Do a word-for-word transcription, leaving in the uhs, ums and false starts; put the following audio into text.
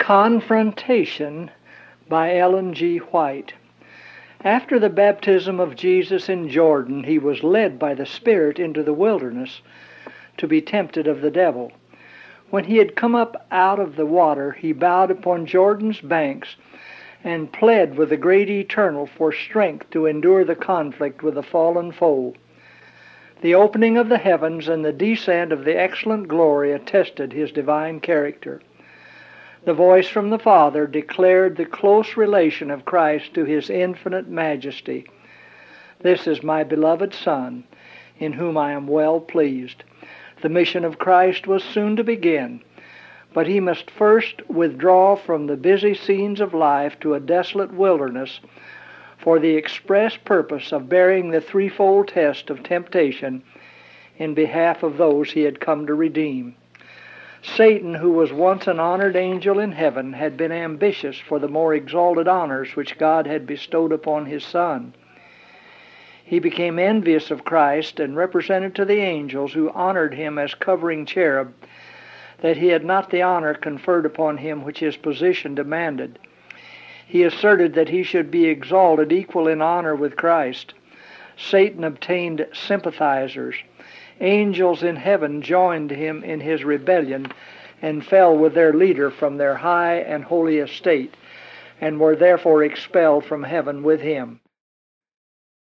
Confrontation by Ellen G. White. After the baptism of Jesus in Jordan, he was led by the Spirit into the wilderness to be tempted of the devil. When he had come up out of the water, he bowed upon Jordan's banks and pled with the great Eternal for strength to endure the conflict with the fallen foe. The opening of the heavens and the descent of the excellent glory attested his divine character. The voice from the Father declared the close relation of Christ to his infinite majesty. "This is my beloved Son, in whom I am well pleased." The mission of Christ was soon to begin, but he must first withdraw from the busy scenes of life to a desolate wilderness for the express purpose of bearing the threefold test of temptation in behalf of those he had come to redeem. Satan, who was once an honored angel in heaven, had been ambitious for the more exalted honors which God had bestowed upon his Son. He became envious of Christ and represented to the angels who honored him as covering cherub that he had not the honor conferred upon him which his position demanded. He asserted that he should be exalted equal in honor with Christ. Satan obtained sympathizers. Angels in heaven joined him in his rebellion and fell with their leader from their high and holy estate, and were therefore expelled from heaven with him.